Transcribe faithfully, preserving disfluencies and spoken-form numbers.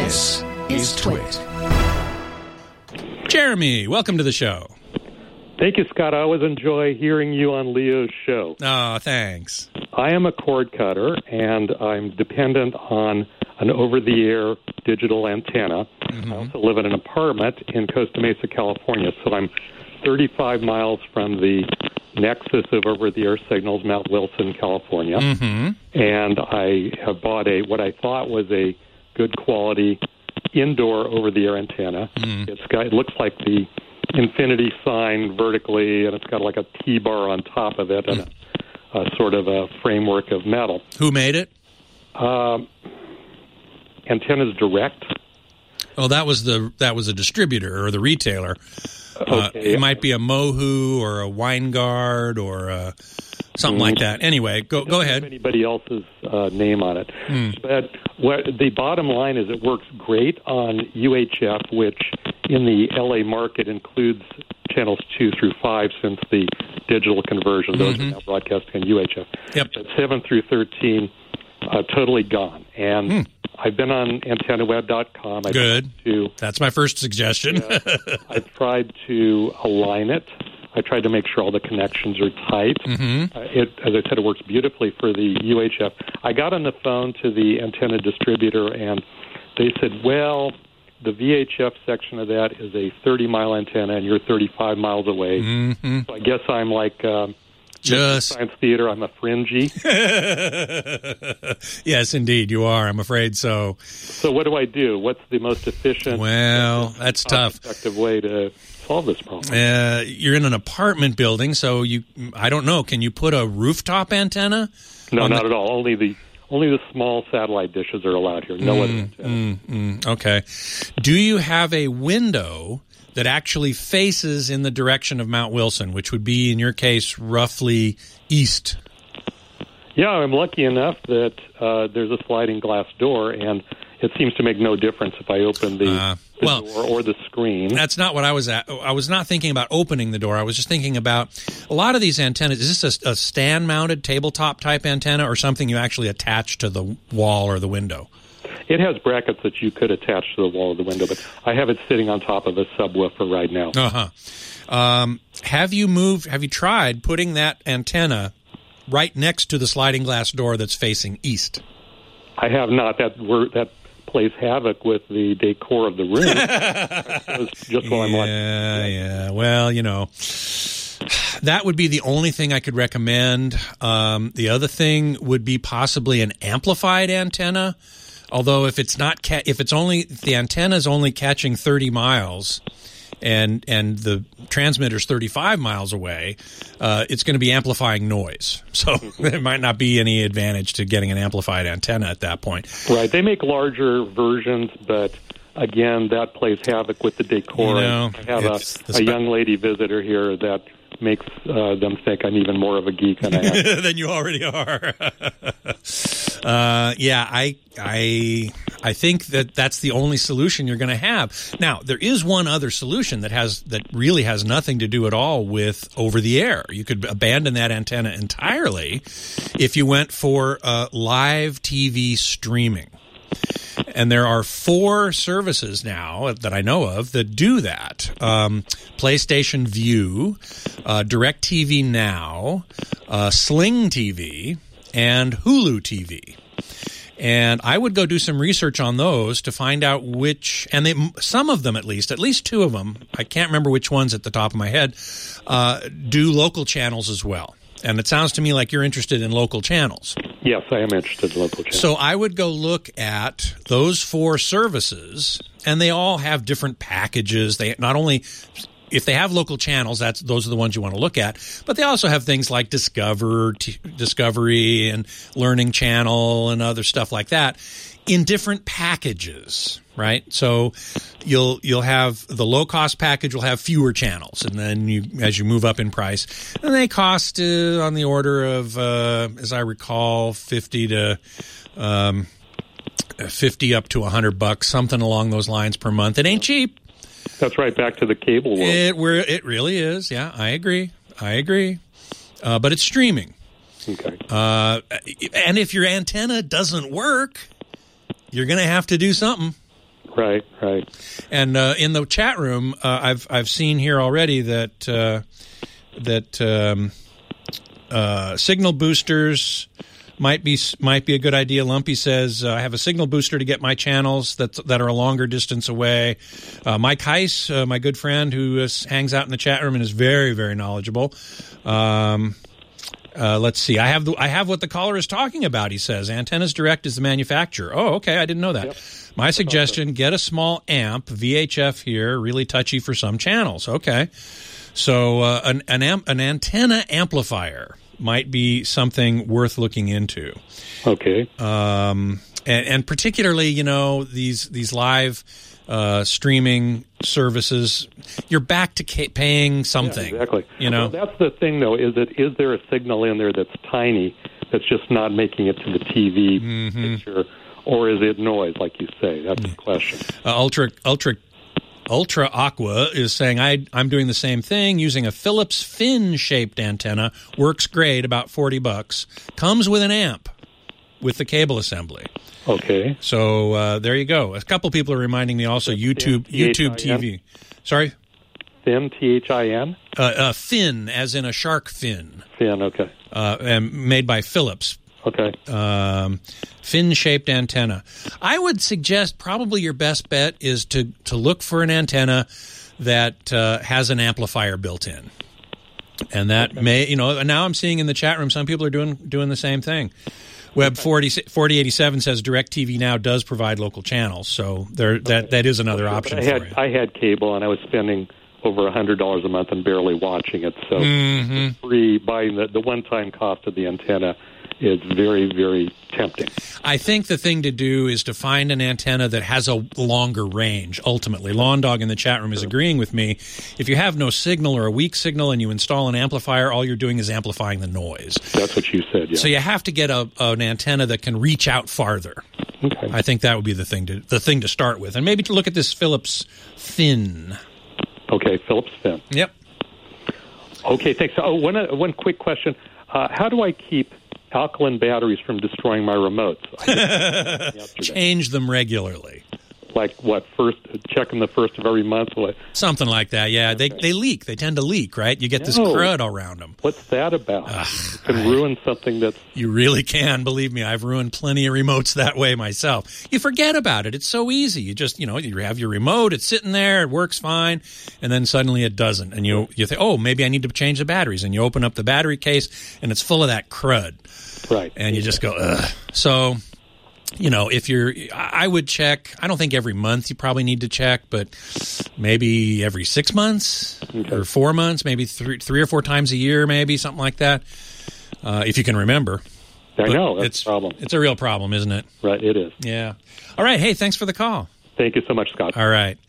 This is Twit. Jeremy, welcome to the show. Thank you, Scott. I always enjoy hearing you on Leo's show. Oh, thanks. I am a cord cutter, and I'm dependent on an over-the-air digital antenna. Mm-hmm. I also live in an apartment in Costa Mesa, California, so I'm thirty-five miles from the nexus of over-the-air signals, Mount Wilson, California. Mm-hmm. And I have bought a what I thought was a good quality indoor over-the-air antenna. Mm. It's got, it looks like the infinity sign vertically, and it's got like a T-bar on top of it, and mm. a, a sort of a framework of metal. Who made it? Um, Antennas Direct. Oh, that was the that was a distributor or the retailer. Okay. Uh, it might be a Mohu or a Winegard or a, something mm. like that. Anyway, go go ahead. Have anybody else's uh, name on it? Mm. But what the bottom line is, it works great on U H F, which in the L A market includes channels two through five, since the digital conversion. Those mm-hmm. are now broadcasting on U H F. Yep. But seven through thirteen, uh, totally gone. And mm. I've been on antenna web dot com. I've Good. To, That's my first suggestion. uh, I've tried to align it. I tried to make sure all the connections are tight. Mm-hmm. Uh, it, as I said, it works beautifully for the U H F. I got on the phone to the antenna distributor, and they said, well, the V H F section of that is a thirty-mile antenna, and you're thirty-five miles away. Mm-hmm. So I guess I'm like um, just Science Theater. I'm a fringy. Yes, indeed, you are. I'm afraid so. So what do I do? What's the most efficient, well, that's tough, effective way to solve this problem? Uh, you're in an apartment building, so you, I don't know, can you put a rooftop antenna? No, not the... at all. Only the only the small satellite dishes are allowed here. No mm, other antenna. Mm, mm, okay. Do you have a window that actually faces in the direction of Mount Wilson, which would be, in your case, roughly east? Yeah, I'm lucky enough that uh, there's a sliding glass door, and it seems to make no difference if I open the, uh, the well, door or the screen. That's not what I was at. I was not thinking about opening the door. I was just thinking about a lot of these antennas. Is this a, a stand-mounted tabletop type antenna or something you actually attach to the wall or the window? It has brackets that you could attach to the wall of the window, but I have it sitting on top of a subwoofer right now. Uh-huh. Um, have you moved, have you tried putting that antenna right next to the sliding glass door that's facing east? I have not. That were, that plays havoc with the decor of the room. just while I'm yeah, watching. yeah. Well, you know, that would be the only thing I could recommend. Um, the other thing would be possibly an amplified antenna. Although if it's not, ca- if it's only, if the antenna is only catching thirty miles, and and the transmitter's thirty-five miles away, uh, it's going to be amplifying noise. So there might not be any advantage to getting an amplified antenna at that point. Right. They make larger versions, but again, that plays havoc with the decor. You know, I have a, spe- a young lady visitor here that makes uh, them think I'm even more of a geek than I am. Than you already are. uh, yeah, I, I, I think that that's the only solution you're going to have. Now, there is one other solution that has that really has nothing to do at all with over the air. You could abandon that antenna entirely if you went for uh, live T V streaming. And there are four services now that I know of that do that. Um, PlayStation Vue, uh, DirecTV Now, uh, Sling T V, and Hulu T V. And I would go do some research on those to find out which, and they, some of them at least, at least two of them, I can't remember which ones at the top of my head, uh, do local channels as well. And it sounds to me like you're interested in local channels. Yes, I am interested in local channels. So I would go look at those four services, and they all have different packages. They not only, if they have local channels, that's those are the ones you want to look at, but they also have things like Discover, T- Discovery and Learning Channel and other stuff like that in different packages, right? So you'll you'll have the low cost package will have fewer channels, and then you as you move up in price, and they cost uh, on the order of, uh, as I recall, fifty to um, fifty up to a hundred bucks, something along those lines per month. It ain't cheap. That's right, back to the cable world. It where it really is. Yeah, I agree. I agree. Uh, but it's streaming. Okay. Uh, and if your antenna doesn't work, you're going to have to do something. Right, right. And uh, in the chat room, uh, I've I've seen here already that uh, that um, uh, signal boosters might be might be a good idea. Lumpy says uh, I have a signal booster to get my channels that that are a longer distance away. Uh, Mike Heiss, uh, my good friend who is, hangs out in the chat room and is very very knowledgeable. Um, Uh, let's see. I have the, I have what the caller is talking about. He says Antennas Direct is the manufacturer. Oh, okay. I didn't know that. Yep. My suggestion: get a small amp, V H F here, really touchy for some channels. Okay, so uh, an an, amp, an antenna amplifier might be something worth looking into. Okay. Um, and, and particularly, you know, these these live uh, streaming services, you're back to ca- paying something. Yeah, exactly. You know, well, that's the thing, though. Is it is there a signal in there that's tiny that's just not making it to the T V mm-hmm. picture, or is it noise, like you say? That's the question. Uh, ultra ultra. Ultra Aqua is saying, I, I'm doing the same thing using a Philips fin-shaped antenna. Works great, about forty bucks. Comes with an amp with the cable assembly. Okay. So uh, there you go. A couple people are reminding me also YouTube YouTube T V. Sorry? Fin, T H I N? Uh, uh, fin, as in a shark fin. Fin, okay. Uh, and made by Philips. Okay. Um, fin-shaped antenna. I would suggest probably your best bet is to, to look for an antenna that uh, has an amplifier built in. And that okay. may, you know, now I'm seeing in the chat room some people are doing doing the same thing. Web forty, forty eighty-seven says DirecTV Now does provide local channels, so there that, that is another okay, option I had, for you. I had cable, and I was spending over one hundred dollars a month and barely watching it, so mm-hmm. free buying the, the one-time cost of the antenna is very, very tempting. I think the thing to do is to find an antenna that has a longer range, ultimately. Lawn Dog in the chat room is agreeing with me. If you have no signal or a weak signal and you install an amplifier, all you're doing is amplifying the noise. That's what you said, yeah. So you have to get a, an antenna that can reach out farther. Okay. I think that would be the thing to the thing to start with. And maybe to look at this Philips Fin. Okay, Philips Fin. Yep. Okay, thanks. Oh, one, uh, one quick question. Uh, how do I keep alkaline batteries from destroying my remotes? Change them regularly. Like what? First, check them the first of every month. What? Something like that. Yeah, okay. they they leak. They tend to leak, right? You get no. this crud around them. What's that about? Ugh, you can I, ruin something that's. You really can. Believe me, I've ruined plenty of remotes that way myself. You forget about it. It's so easy. You just you know you have your remote. It's sitting there. It works fine, and then suddenly it doesn't, and you you think, oh, maybe I need to change the batteries, and you open up the battery case, and it's full of that crud. Right. And you just go, ugh. So, you know, if you're, I would check, I don't think every month you probably need to check, but maybe every six months okay. or four months, maybe three, three or four times a year, maybe something like that, uh, if you can remember. I but know, that's it's, a problem. It's a real problem, isn't it? Right, it is. Yeah. All right. Hey, thanks for the call. Thank you so much, Scott. All right.